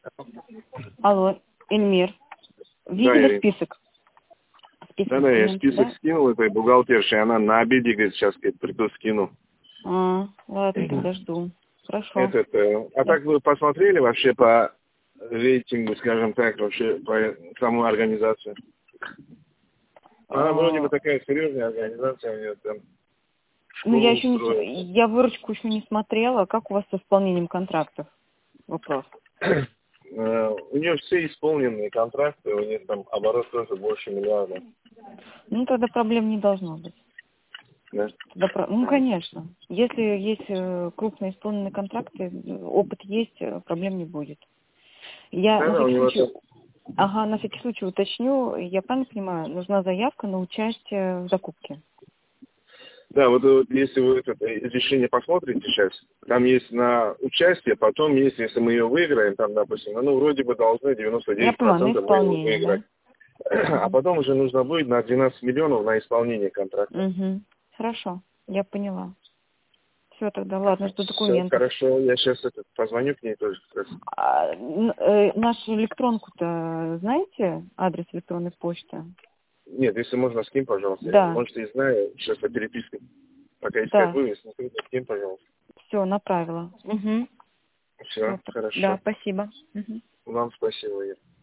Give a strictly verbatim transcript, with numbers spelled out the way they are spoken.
Алло, Эльмир. Да, Видели Ирина. список? Список Да, да, я документов, список да? скинул этой бухгалтерши, она на обеде, говорит, сейчас, говорит, приду скину. А, ладно, тогда жду. Хорошо. Этот, э, а Да. так вы посмотрели вообще по рейтингу, скажем так, вообще по саму организацию? Она вроде бы А, такая серьезная организация, у нее там ну, я школу еще не, устроят. с- я выручку еще не смотрела. Как у вас с исполнением контрактов? Вопрос. Э, У нее все исполненные контракты, у нее там оборот тоже больше миллиарда. Ну, тогда проблем не должно быть. Да? Тогда про- Ну, конечно. Если есть э, крупные исполненные контракты, э, опыт есть, э, проблем не будет. Я Да, на да, у всякий него случай, там... ага, на всякий случай уточню, я правильно понимаю, нужна заявка на участие в закупке. Да, вот, вот если вы это решение посмотрите сейчас, там есть на участие, потом есть, если мы ее выиграем, там, допустим, ну, вроде бы должны девяносто Я девять поняла, на процентов мы его исполнение, выиграть. да? А потом уже нужно будет на двенадцать миллионов на исполнение контракта. Угу. Хорошо, я поняла. Все, тогда ладно, жду Все документов. хорошо, я сейчас это, позвоню к ней тоже. Как раз. А, н- э, нашу электронку-то знаете, адрес электронной почты? Нет, если можно, скинь, пожалуйста. Да, Может, и знаю, сейчас по переписке. Пока искать да, буду, если не скинь, пожалуйста. все, направила. Угу. Все, Все, да, хорошо. спасибо. Мгм. Вам спасибо, Ир.